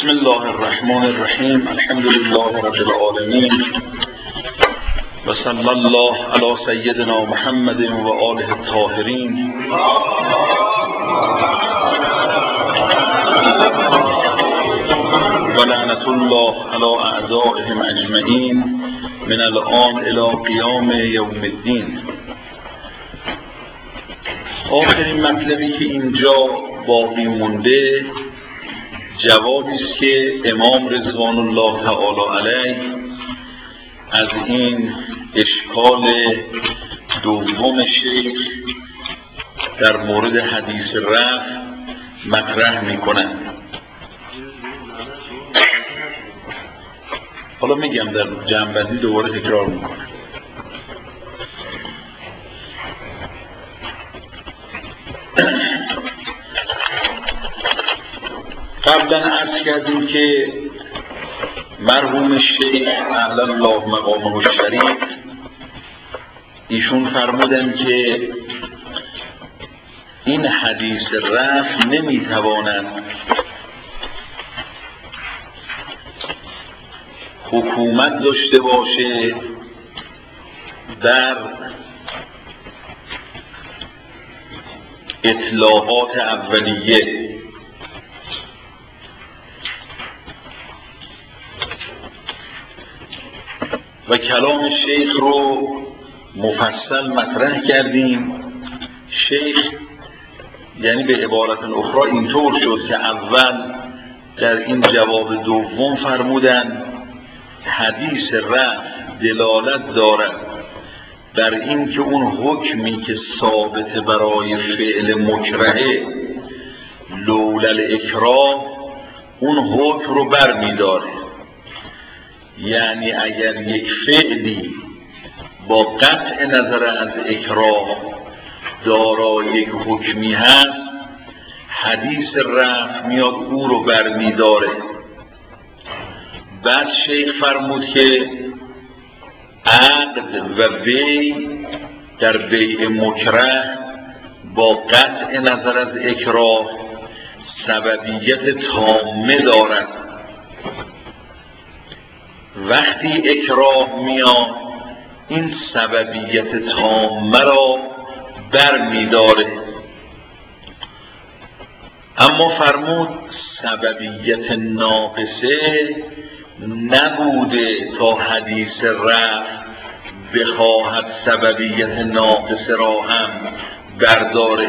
بسم الله الرحمن الرحیم. الحمد لله رب العالمین و صلی الله علی سیدنا محمد و آله الطاهرین. و لعنت الله علی اعدائهم اجمعین من الآن الی قیام یوم الدین. آخرین مطلبی که اینجا باقی مونده جوابی است که امام رضوان الله تعالی علیه از این اشکال دوم شیخ در مورد حدیث رفع مطرح می‌کنند. حالا میگم در جمع‌بندی دوباره تکرار میکنم. قبلا عرض کردیم که مرحوم شیخ اعلی الله مقامه الشریف ایشون فرمودن که این حدیث رفع نمیتواند حکومت داشته باشه در اطلاعات اولیه، و کلام شیخ رو مفصل مطرح کردیم. شیخ یعنی به عبارت اخرى اینطور شد که اول در این جواب دوم فرمودن حدیث رفع دلالت دارد بر این که اون حکمی که ثابت برای فعل مکرهه لولا الاکراه اون حکم رو بر می داره. یعنی اگر یک فعلی با قطع نظر از اکراه دارای یک حکمی هست، حدیث رفع میاد او رو بر می داره. بعد شیخ فرمود که عقد و بیع در بیع مکره با قطع نظر از اکراه سببیت تامه دارد. وقتی اکراه میاد این سببیت تامه را بر می داره. اما فرمود سببیت ناقصه نبوده تا حدیث رفع بخواهد سببیت ناقصه را هم برداره.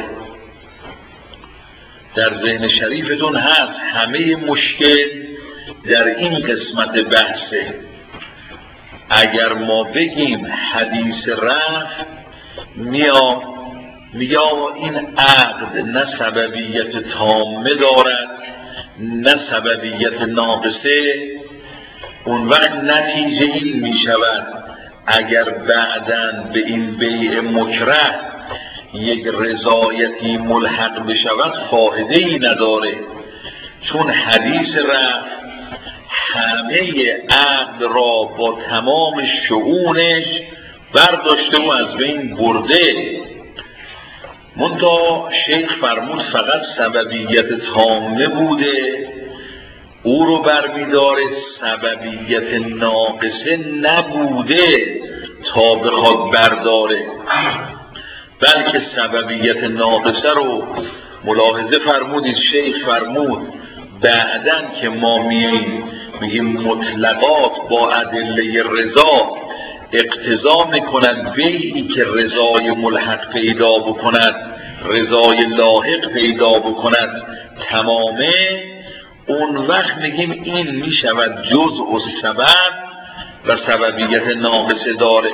در ذهن شریفتون هست همه مشکل در این قسمت بحثه. اگر ما بگیم حدیث رفع میاد میگه این عقد نه سببیت تامه دارد نه سببیت ناقصه، اون وقت نتیجه این می شود اگر بعداً به این بیع مکره یک رضایتی ملحق بشود فایده ای نداره، چون حدیث رفع همه عقد را با تمام شؤونش برداشته و از بین برده. منتها شیخ فرمود فقط سببیت تامه بوده او رو برمیداره، سببیت ناقصه نبوده تا بخواد برداره. بلکه سببیت ناقصه رو ملاحظه فرمودید شیخ فرمود بعدن که ما میگیم مطلقات با ادله رضا اقتضا میکند بیعی که رضای ملحق پیدا بکند رضای لاحق پیدا بکند تمامه، اون وقت میگیم این میشود جزء السبب و سببیت ناقصه داره.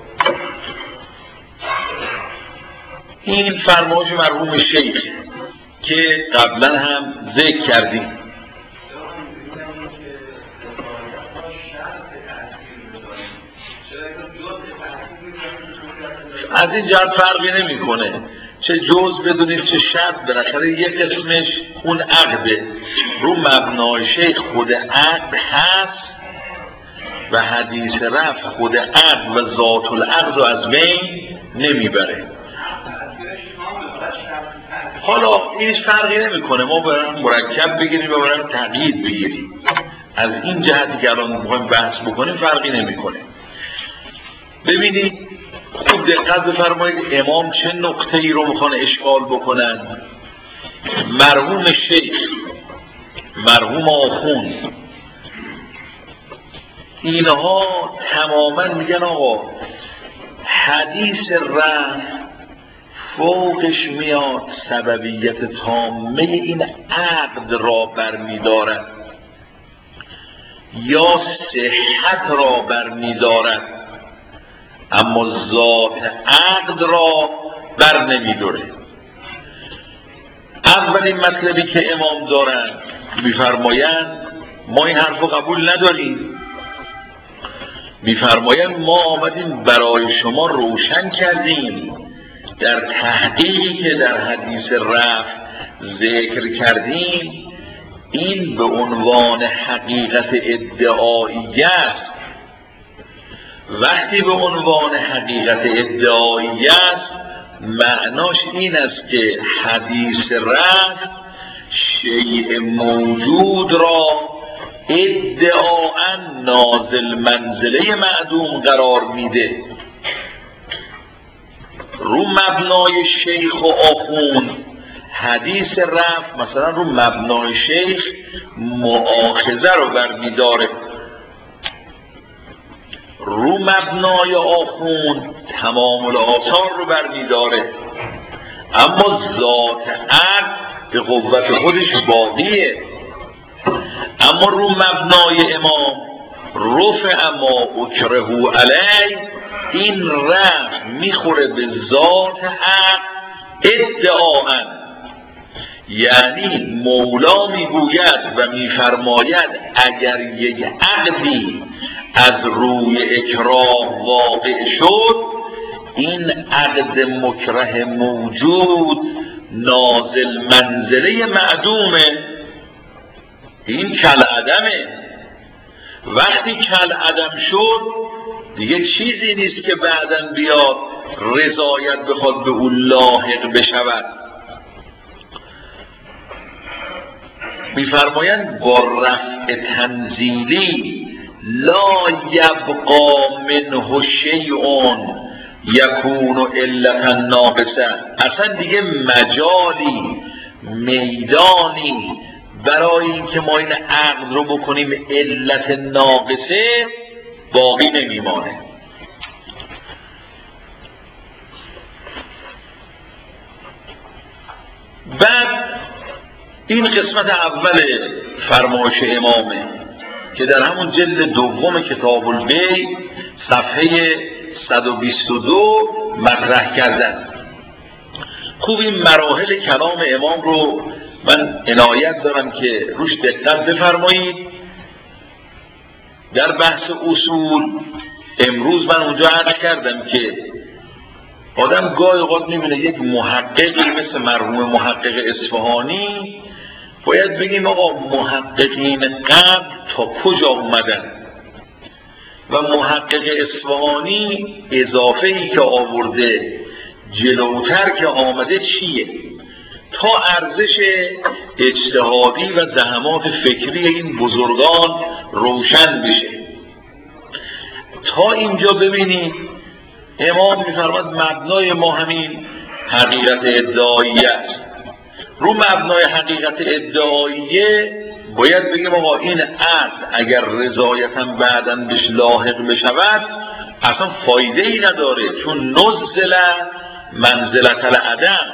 این فرمایش مرحوم شیخ که قبلا هم ذکر کردیم. از این جهت فرقی نمیکنه چه جزء بدونید چه شرط، بالاخره یک قسمش اون عقده. رو مبنای شیخ خود عقد هست و حدیث رفع خود عقد و ذات العقد رو از بین نمیبره. حالا اینش فرقی نمیکنه ما برام مرکب بگیریم و برام تقیید بگیریم، از این جهتی که الان میخوایم بحث بکنیم فرقی نمیکنه. ببینید خوب دقت بفرمایید امام چه نقطه ای رو میخوان اشغال بکنن. مرحوم شیخ، مرحوم آخوند، اینها تماما میگن آقا حدیث رفع فوقش میاد سببیت تامه این عقد را برمیدارد یا صحت را برمیدارد، اما ذات عقد را بر نمیداره. اولین مطلبی که امام دارند میفرمایند ما این حرف رو قبول نداریم. میفرمایند ما آمدیم برای شما روشن کردیم در تحقیقی که در حدیث رفع ذکر کردیم این به عنوان حقیقت ادعایی است. وقتی به عنوان حقیقت ادعایی است معناش این است که حدیث رفع شیء موجود را ادعاء نازل منزله معدوم قرار میده. رو مبنای شیخ و آخوند حدیث رفع مثلا رو مبنای شیخ مؤاخذه رو برمیداره، رو مبنای آخوند تمام الآثار رو برمیداره، اما ذات عقد به قوت خودش باقیه. اما رو مبنای امام رفع ما اکرهو علی، این رفع میخوره به ذات عقد ادعاء، یعنی مولا میگوید و میفرماید اگر یک عقدی از روی اکراه واقع شد این عقد مکره موجود نازل منزله معدومه، این کل عدمه. وقتی کل عدم شد دیگه چیزی نیست که بعداً بیاد رضایت بخواد به اون لاحق بشود. میفرمایند با رفع تنزیلی لا یبقا منه شیء یکون علتا ناقصه، اصلا دیگه مجالی میدانی برای اینکه ما این عقد رو بکنیم علت ناقصه باقی نمیمانه. بعد این قسمت اول فرمایش امامه که در همون جلد دوم کتاب البیع صفحه 122 مطرح کردن. خوب این مراحل کلام امام رو من عنایت دارم که روش دقت بفرمایید. در بحث اصول امروز من اونجا عرض کردم که آدم گاهی اوقات میبینه یک محققی مثل مرحوم محقق اصفهانی باید بگیم آقا محققین قبل تا کجا اومدن و محقق اصفهانی اضافه ای که آورده جلوتر که آمده چیه تا ارزش اجتهادی و زحمات فکری این بزرگان روشن بشه. تا اینجا ببینید امام می‌فرماید مبنای ما همین حقیقت ادعایی است. رو مبنای حقیقت ادعاییه باید بگیم آقا این عقد اگر رضایتاً بعداً بهش لاحق بشود اصلا فایده ای نداره، چون نزل منزلت العدم.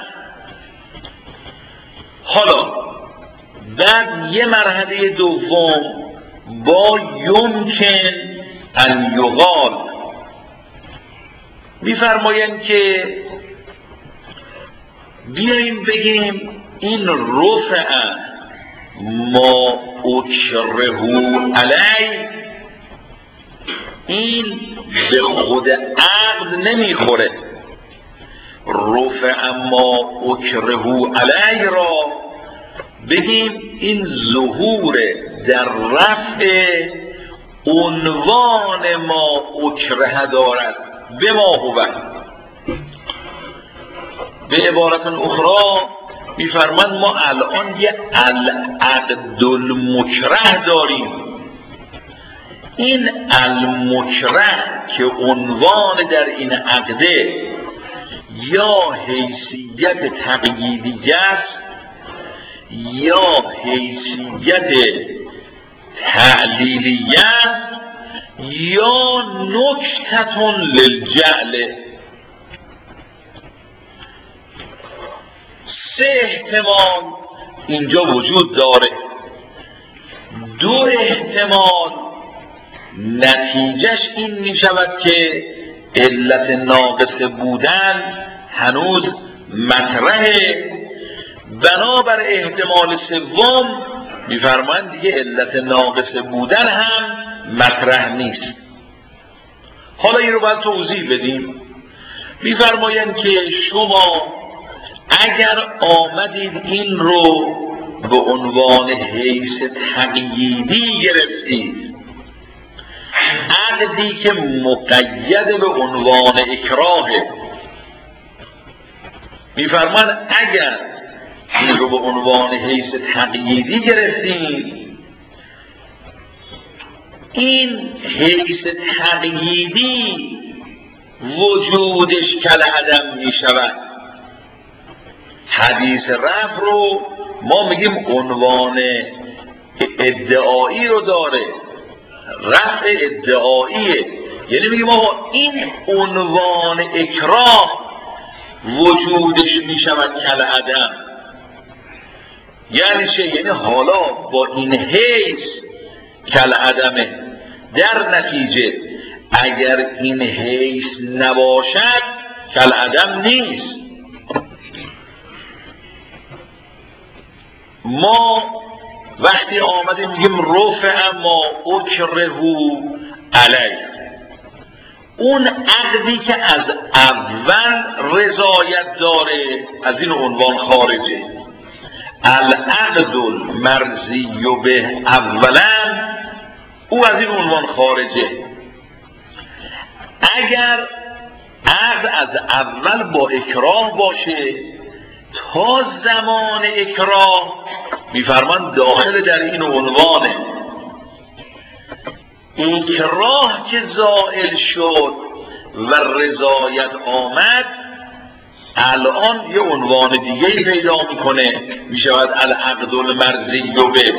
حالا بعد یه مرحله دوم با یمکن ان یقال میفرمایند که بیاییم بگیم این رفع ما اکرهو علی این به خود عقد نمیخوره. رفع ما اکرهو علی را بگیم این ظهور در رفع عنوان ما اکره دارد به ما هو. به عبارت اخرى میفرمان ما الان یه العقد المکره داریم. این المکره که عنوان در این عقده یا حیثیت تقییدی است یا حیثیت تعلیلی است یا نکتة للجعل. سه احتمال اینجا وجود داره. دو احتمال نتیجهش این می شود که علت ناقص بودن هنوز مطرحه. بنابر احتمال سوم میفرمایند دیگه علت ناقص بودن هم مطرح نیست. حالا این رو باید توضیح بدیم. میفرمایند که شما اگر آمدید این رو به عنوان حیث تقییدی گرفتید، عقدی که مقید به عنوان اکراهه، میفرمایند اگر این رو به عنوان حیث تقییدی گرفتید، این حیث تقییدی وجودش کالعدم می شود. حدیث رفع رو ما میگیم عنوان ادعایی رو داره، رفع ادعاییه، یعنی میگیم آقا این عنوان اکراه وجودش میشود کالعدم. یعنی چه؟ یعنی حالا با این حیث کالعدمه. در نتیجه اگر این حیث نباشد کالعدم نیست. ما وقتی آمدیم میگیم رفع ما اکرهو علیه، اون عقدی که از اول رضایت داره از این عنوان خارجه. العقد المرضی به اولا او از این عنوان خارجه. اگر عقد از اول با اکراه باشه تا زمان اکراه میفرمان داخل در این عنوانه. اکراه که زائل شد و رضایت آمد الان یه عنوان دیگه پیدا میکنه، میشود العقد المرضی به.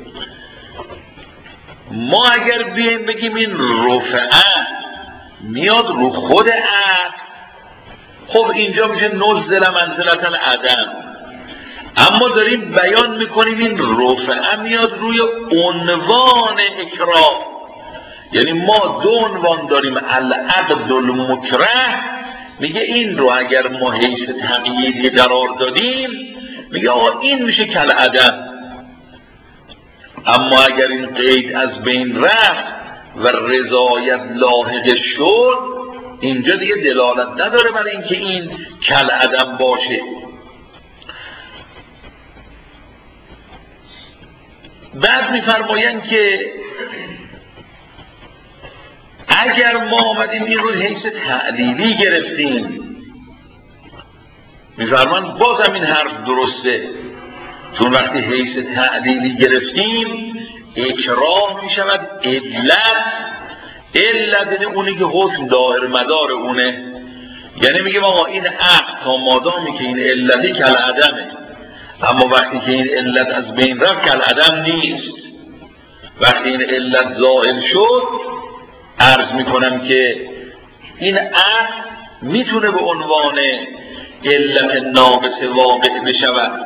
ما اگر بیایم بگیم این رفعه میاد رو خود عقد، خب اینجا میشه نزل منزلت العدم. اما داریم بیان میکنیم این رفعه میاد روی عنوان اکراه، یعنی ما دو عنوان داریم. العقد المکره میگه این رو اگر ما حیث تقییدی قرار دادیم میگه آقا این میشه کالعدم. اما اگر این قید از بین رفت و رضایت لاحق شد اینجا دیگه دلالت نداره برای اینکه این کالعدم باشه. بعد میفرمایند که اگر ما آمدیم این رو حیث تعلیلی گرفتیم، میفرمایند بازم این حرف درسته، چون وقتی حیث تعلیلی گرفتیم اکراه میشود علت اونی که حکم دایر مدار اونه. یعنی میگیم آقا این عقد تا مادامی که این علتی کالعدمه، اما وقتی که این علت از بین رفت کالعدم نیست. وقتی این علت زائل شد عرض میکنم که این عقد میتونه به عنوان علت ناقص واقع بشود.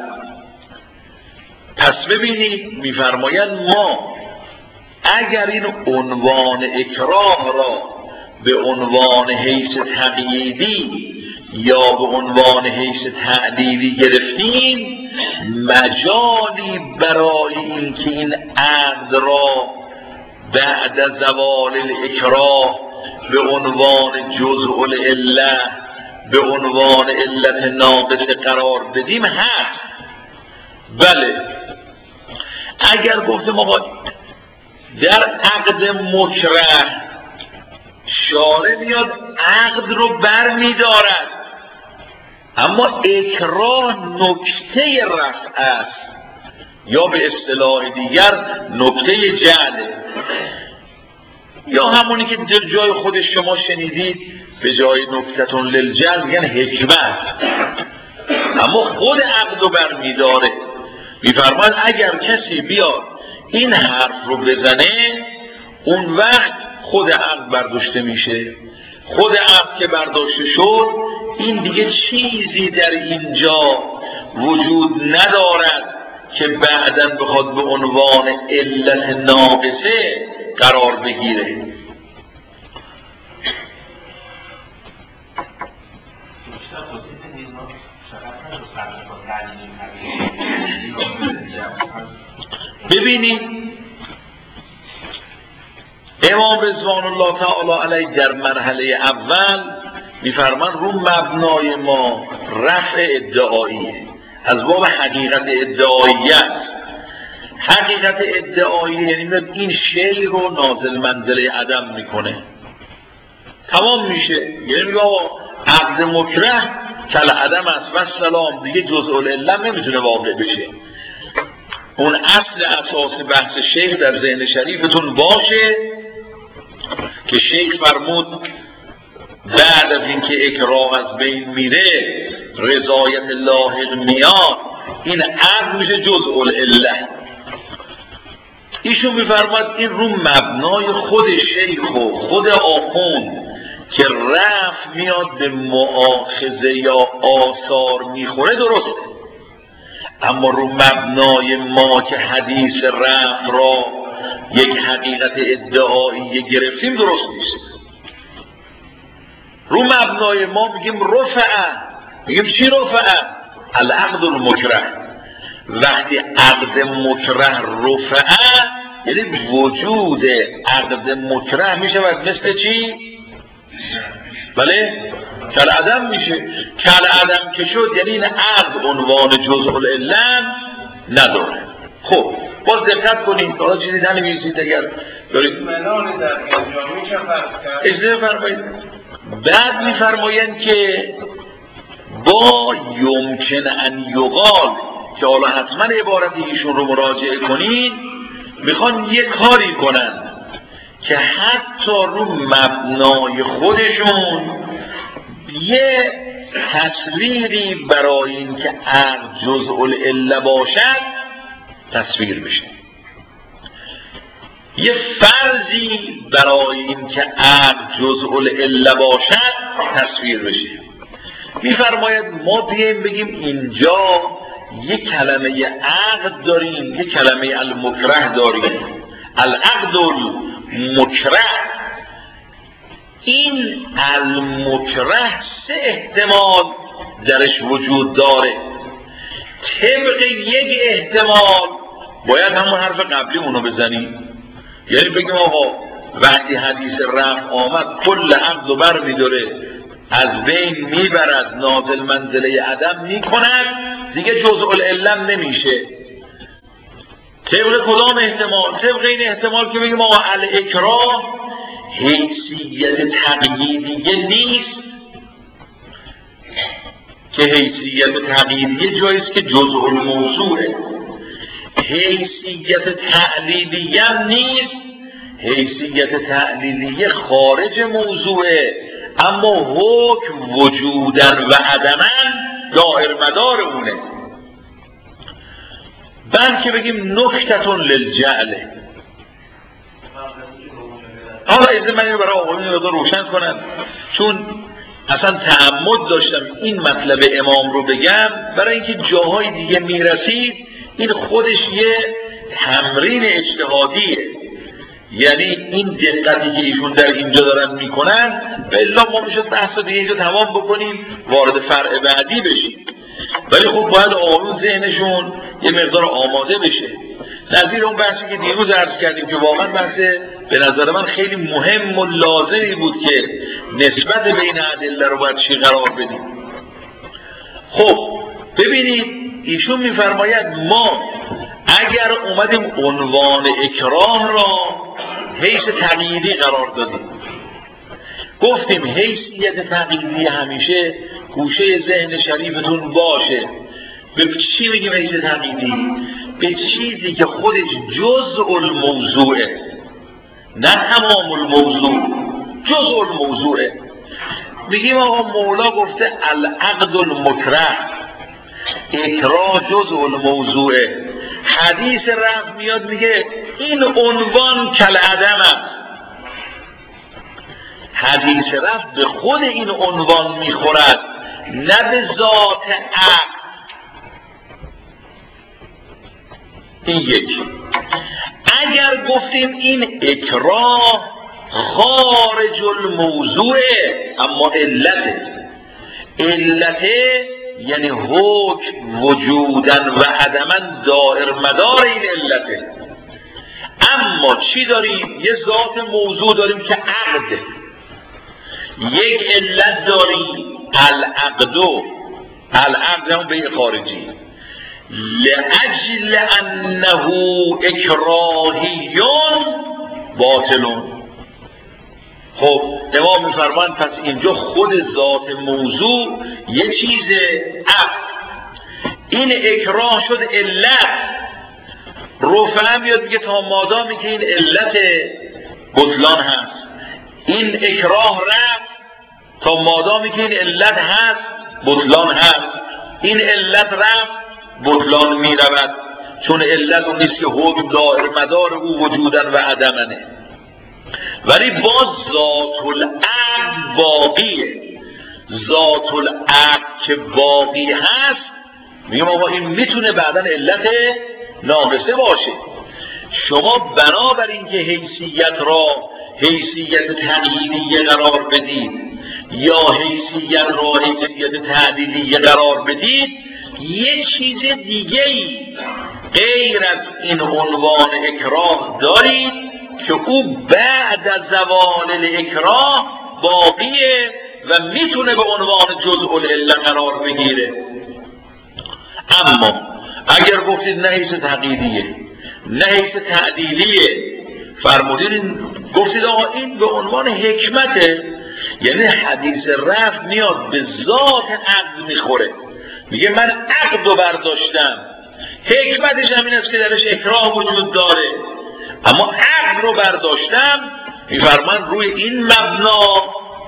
پس ببینید میفرمایند ما اگر این عنوان اکراه را به عنوان حیث تقییدی یا به عنوان حیث تعلیلی گرفتیم، مجالی برای اینکه این عقد را بعد از زوال الاکراه به عنوان جزء العله به عنوان علت ناقص قرار بدیم هست. بله اگر گفتم آقا در عقد مکره شارع میاد عقد رو بر میدارد، اما اکراه نکته رفع است، یا به اصطلاح دیگر نکته جعله، یا همونی که در جای خودش شما شنیدید به جای نکتتون للجعل میگن حکمت، اما خود عقل رو برمیداره. میفرماید اگر کسی بیاد این حرف رو بزنه، اون وقت خود عقل برداشته میشه. خود عقل که برداشته شد، این دیگه چیزی در اینجا وجود ندارد که بعداً بخواد به عنوان علت ناقصه قرار بگیره. ببینید امام رضوان الله تعالی علیه در مرحله اول میفرمان رو مبنای ما رفع ادعاییه، از باب حقیقت ادعایی است. حقیقت ادعایی یعنی این شی رو نازل منزله عدم میکنه، تمام میشه. یعنی میگه عقد مکره کل عدم است و سلام، دیگه جزء العلم نمیتونه واقع بشه. اون اصل اساس بحث شیخ در ذهن شریفتون باشه که شیخ فرمود بعد از اینکه اکراه از بین میره رضایت لاحق میاد، این عقل میشه جزء العلم. ایشون میفرماد این رو مبنای خود شیخ و خود آخوند که رفع میاد به مؤاخذه یا آثار میخوره درسته، اما رو مبنای ما که حدیث رفع را یک حقیقت ادعایی گرفتیم درست نیست. رو مبنای ما میگیم رفعه، میگیم چی رفعه؟ العقد المکره. وقتی عقد مکره رفعه یعنی وجود عقد مکره میشود مثل چی؟ بله؟ کل عدم میشه. کل عدم که شد یعنی این عقد عنوان جزء العلم نداره. خب باز دقت کنید، حالا چیزی ننویسید اگر دارید منان در اینجا میشه فرض کرد. اجازه فرمایید. بعد میفرمایند که با یمکن ان یقال، که حالا حتما عبارت ایشون رو مراجعه کنید، میخوان یه کاری کنن که حتی رو مبنای خودشون یه تصویری برای این که عقد جزء العله باشد تصویر بشه، یه فرضی برای این که عقد جزء العله باشد تصویر بشه. میفرماید ما بیایم بگیم اینجا یک کلمه عقد داریم، یک کلمه المکره داریم. العقد المکره، این المکره سه احتمال درش وجود داره. طبق یک احتمال باید همون حرف قبلی اونو بزنیم، یعنی بگیم آقا وقتی حدیث رفع آمد کل عقد رو بر میداره، از بین میبرد، نازل منزله عدم میکند، دیگه جزء العلم نمیشه. طبق کدام احتمال؟ طبق این احتمال که بگیم آقا الاکراه حیثیت تقییدیه نیست، که حیثیت تقییدیه جاییست که جزء الموضوعه. حیثیت تعلیلیه هم نیست، حیثیت تعلیلیه خارج موضوعه، اما حکم وجودن و عدمن دائر مدار اونه. بلکه بگیم نکتتون للجعله. حالا ایزه من برای آقایون رو روشن کنم، چون اصلا تعمد داشتم این مطلب امام رو بگم برای اینکه جاهای دیگه میرسید این خودش یه تمرین اجتهادیه. یعنی این دقتی که ایشون در اینجا دارن میکنن بلا ما میشد بحث دیگه اینجا تمام بکنیم وارد فرع بعدی بشیم، ولی خب باید آقایون ذهنشون یه مقدار آماده بشه. نظیر اون بحثی که دیروز عرض کردیم که واقعا بحث به نظر من خیلی مهم و لازمی بود که نسبت بین ادله رو باید چی قرار بدیم. خب ببینید ایشون میفرماید ما اگر اومدیم عنوان اکراه را حیث تقییدی قرار دادیم، گفتیم حیثیت تقییدی همیشه گوشه ذهن شریفتون باشه. به چی میگیم حیث تقییدی؟ به چیزی که خودش جزء الموضوعه، نه تمام الموضوع، جزء الموضوعه. میگیم آقا مولا گفته العقد المکره، اکراه جزء الموضوعه. حدیث رفع میاد میگه این عنوان کالعدم است. حدیث رفع به خود این عنوان میخورد، نه به ذات عقد. این یک. اگر گفتیم این اکراه خارج الموضوعه، اما علته یعنی حکم وجودن و عدمن دائر مدار این علته. اما چی داریم؟ یه ذات موضوع داریم که عقده، یک علت داریم العقد هم به خارجی، لأجل انه اکراهیون باطلون. خب امام میفرمان پس اینجا خود ذات موضوع یه چیز عقد، این اکراه شد علت. رفعه میاد میگه تا مادامی که این علت بطلان هست، این اکراه رفت تا مادامی که این علت هست بطلان هست، این علت رفت بطلان می رود، چون علت اون نیست که حکم دائر مدار او وجودن و عدمنه. ولی باز ذات العقد باقیه. ذات العقد که باقی هست میگم آقا این میتونه بعداً علت ناقصه باشه. شما بنابراین که حیثیت را حیثیت تقییدی قرار بدید یا حیثیت را حیثیت تعدیلی قرار بدید، یه چیز دیگه‌ای غیر از این عنوان اکراه دارید که او بعد از زوال الاکراه باقیه و میتونه به عنوان جزء العله قرار بگیره. اما اگر گفتید نه حیث تقییدیه نه حیث تعدیلیه، فرمودین گفتید آقا این به عنوان حکمته، یعنی حدیث رفع میاد به ذات عقد میخوره، میگه من عقد رو برداشتم، حکمتش همین است که درش اکراه وجود داره، اما عقد رو برداشتم. میفرمان روی این مبنا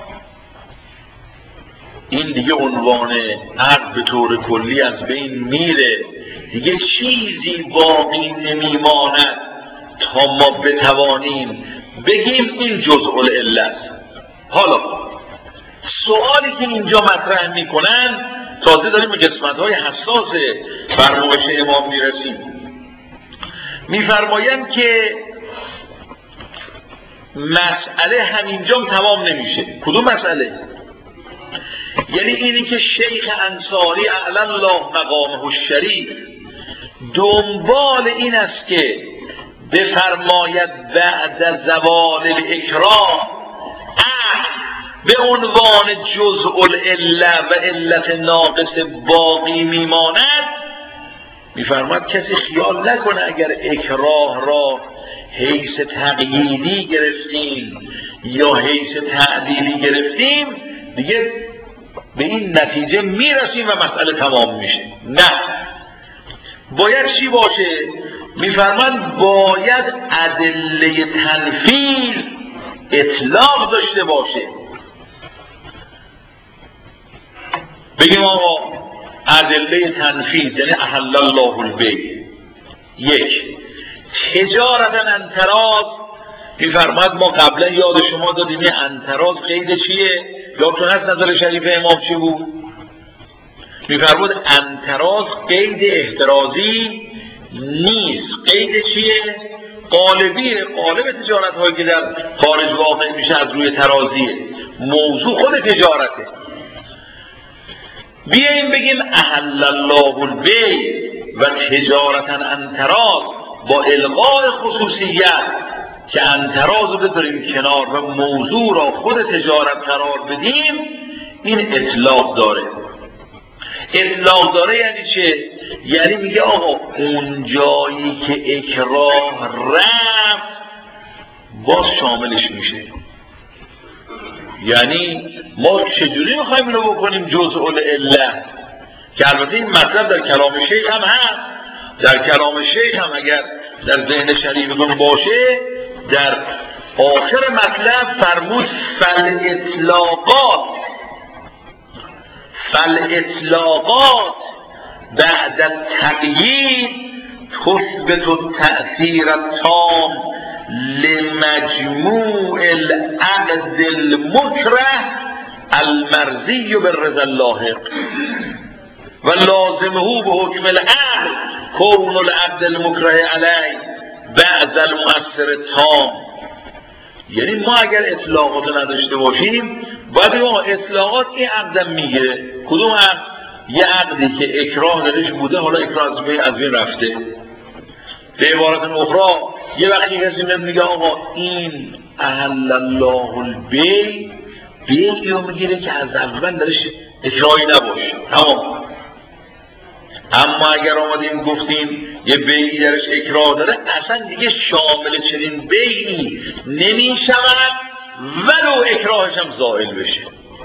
این دیگه عنوان عقد به طور کلی از بین میره، دیگه چیزی باقی نمیماند تا ما بتوانیم بگیم این جزء العله است. حالا سوالی که اینجا مطرح میکنن، تازه داریم به قسمت‌های حساس فرمایش امام میرسیم، میفرمایند که مسئله همینجا تمام نمیشه. کدوم مسئله؟ یعنی اینی که شیخ انصاری اعلی الله مقامه الشریف دنبال این است که بفرماید بعد از زوال الاکراه به عنوان جزء العله و علت ناقص باقی میماند. میفرماید کسی خیال نکنه اگر اکراه را حیث تقییدی گرفتیم یا حیث تعدیلی گرفتیم دیگه به این نتیجه میرسیم و مسئله تمام میشه. نه، باید چی باشه؟ میفرماید باید ادله تنفیذ اطلاق داشته باشه. بگیم آقا ادله تنفیذ یعنی احل الله البیع. یک، تجارتا انتراز. میفرماید ما قبلا یاد شما دادیم این انتراز قید چیه؟ یادتون هست نظر شریف امام چی بود؟ میفرمود انتراز قید احترازی نیست. قید چیه؟ قالبیه. قالب تجارت هایی که در خارج واقع میشه از روی ترازیه، موضوع خود تجارته. بیاییم بگیم احل الله البیع و تجارتا انتراز با الغاء خصوصیت که انتراز رو بذاریم کنار و موضوع را خود تجارت قرار بدیم، این اطلاق داره. اطلاق داره یعنی چه؟ یعنی میگه آقا اون جایی که اکراه رفت باز شاملش میشه. یعنی ما چجوری میخوایم اینو بکنیم جزء العله؟ که البته این مطلب در کلام شیخ هم هست. در کلام شیخ هم اگر در ذهن شریفتون باشه در آخر مطلب فرمود فالاطلاقات بعد التقیید تثبت التأثیر التام لمجموع العقد المكره المرضی بالرضا اللاحق و لازمه به حکم العقد کون العقد المكره علی بعد المؤثر التام. یعنی ما اگر اطلاقات نداشته باشیم باید ما اطلاقات این عقدم میگه کدوم عقد؟ یه عقدی که اکراه درش بوده حالا اکراه از بین رفته. به عبارت اخرى یه وقتی کسی میگه آقا این احل الله البیع، بیعی رو میگیره که از اول درش اکراهی نباشه تمام. اما اگر آمدیم گفتیم یه بیعی درش اکراه داره اصلا دیگه شامل چنین بیعی نمیشود ولو اکراهش هم زائل بشه.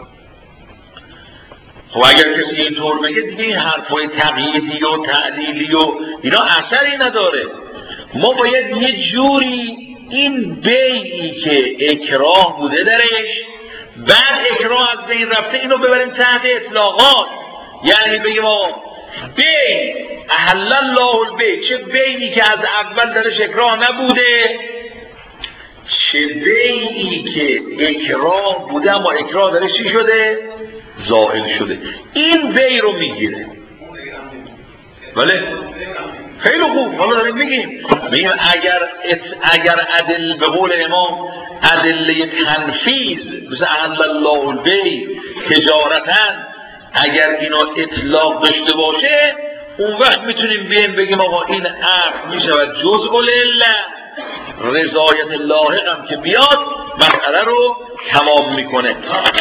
خب اگر کسی اینطور بگه دیگه این حرفای تقییدی و تعلیلی و اینا اثری نداره. ما باید یه جوری این بیعی که اکراه بوده درش بعد اکراه از بین رفته اینو ببریم تحت اطلاقات. یعنی بگیم آقا بیع احل الله البیع، چه بیعی که از اول درش اکراه نبوده، چه بیعی که اکراه بوده اما اکراه درش چی شده؟ زائل شده. این بیع رو میگیره. بله خیلی خوب. حالا داریم میگیم اگر عدل به قول امام ادله تنفیذ مثل احل الله البیع تجارتاً اگر اینا اطلاق داشته باشه اون وقت میتونیم بیایم بگیم آقا این عقد میشود جزء العله، رضایت لاحق هم که بیاد مسئله رو تمام میکنه.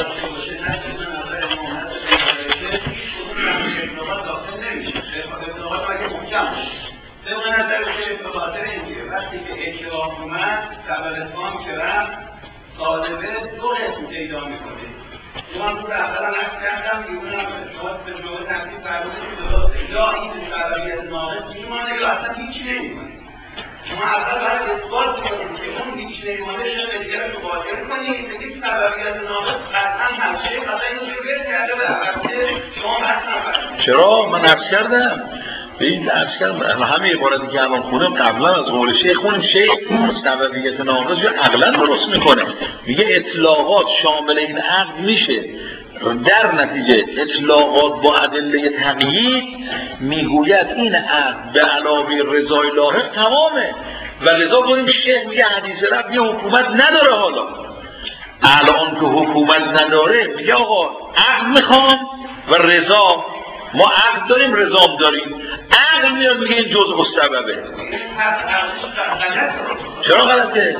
وقتی که اکراه اومد قبلتان که رفت طالبه دو قسم پیدا میکنه. من تو اول عرض کردم میگونم شما به جواب تنظیم فرمودید درسته یا این سببیت ناقص میمانه یا اصلا هیچ نمیمانه. شما اول برای اثبات کنید که اون هیچ نمیمانه شما دیگه رو مقایسه کنید بگید سببیت ناقص قطعا هست. قطعا این شکل کرده به عرضه شما بحث نفرمایید. چرا؟ من عرض کردم به این درس کردم همه عبارتی که الان خونم قبلا از قول شیخ خونم. شیخ سببیت ناقص رو عقلا درست میکنه، میگه اطلاقات شامل این عقد میشه. در نتیجه اطلاقات با ادله تقیید میگوید این عقد به علاوه رضای لاحق تمامه و لذا گفتیم شیخ میگه حدیث رفت یه حکومت نداره. حالا الان که حکومت نداره میگه آقا عقد میخوام و رضا، ما عقد داریم رضام داریم. عقل میاد میگه این جزء السببه. چرا غلطه؟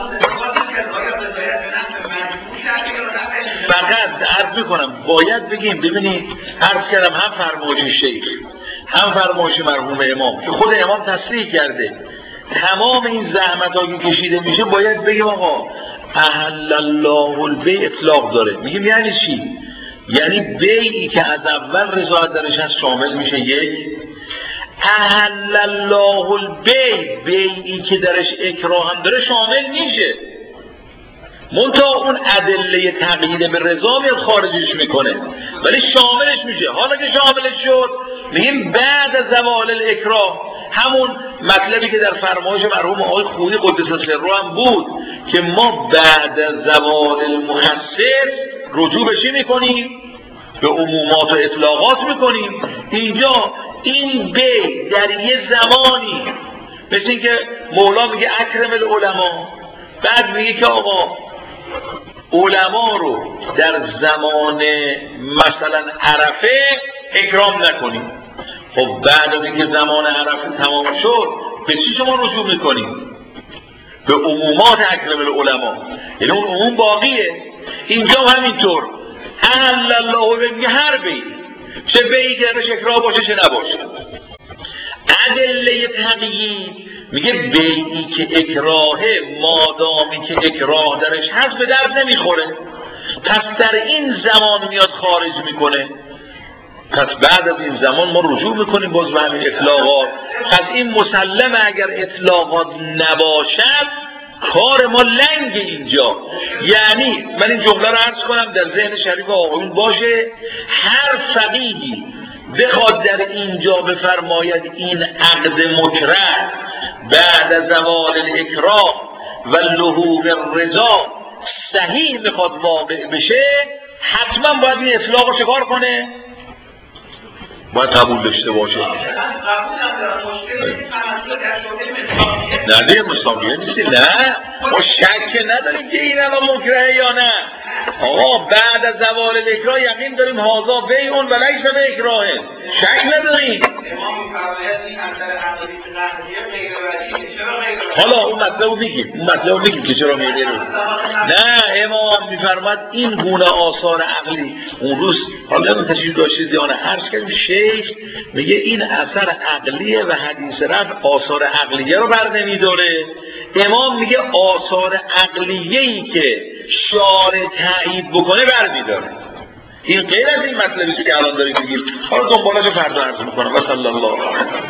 فقط عرض میکنم باید بگیم ببینید عرض کردم هم فرمایش شیخ هم فرمایش مرحوم امام که خود امام تصریح کرده تمام این زحمت ها که کشیده میشه باید بگیم آقا احل الله البیع اطلاق داره. میگیم یعنی چی؟ یعنی بیعی که از اول رضایت درش هست شامل میشه. یک احل الله البیع، بیعی که درش اکراه هم داره شامل میشه، منتها اون ادله تقیید به رضا میاد خارجش میکنه ولی شاملش میشه. حالا که شاملش شد میگیم بعد از زوال الاکراه، همون مطلبی که در فرمایش مرحوم آقای خویی قدس سره هم بود که ما بعد از زوال المخصص رجوع به چی میکنیم؟ به عمومات و اطلاقات میکنیم. اینجا این بیع در یه زمانی مثل این که مولا میگه اکرم العلماء، بعد میگه که آقا علما رو در زمان مثلا عرفه اکرام نکنیم. خب بعد از اینکه زمان عرفه تمام شد به چی شما رجوع میکنیم؟ به عمومات اکرم العلماء، یعنی اون عموم باقیه. اینجا همینطور احل الله بگه هر بیعی، چه بیعی که درش اکراه باشه چه نباشه. ادله تقیید میگه بیعی که اکراهه مادامی که اکراه درش هست به درد نمیخوره. پس در این زمان میاد خارج میکنه. پس بعد از این زمان ما رجوع میکنیم باز به همین اطلاقات. پس این مسلمه اگر اطلاقات نباشد کار ما لنگ اینجا. یعنی من این جمله رو عرض کنم در ذهن شریف آقایون باشه، هر فقیهی بخواد در اینجا بفرماید این عقد مکره بعد از زوال الاکراه و لحوق الرضا صحیح میخواد واقع بشه، حتما باید این اطلاق رو چکار کنه؟ باید قبول داشته باشه. نه دیگه مساویه نیستیم، نه ما شک نداریم که این الان مکرهه یا نه. آقا بعد از زوال الاکراه یقین داریم هذا بیعون و لیس باکراه، شک نداریم. حالا اون مطلب میگیم که چرا غیره رو. نه امام میفرماد این گونه آثار عقلی اون روز حالا من تشریح داشتید یا نه عرض کردیم شیخ میگه این اثر عقلیه و حدیث رفع آثار عقلیه رو بر نمیداره. امام میگه آثار عقلیه‌ای که شارع تایید بکنه برمیداره. این غیر از این مطلبی که الان داریم میگیم. حالا دنبالش فردا عرض میکنم. و صلی الله علیه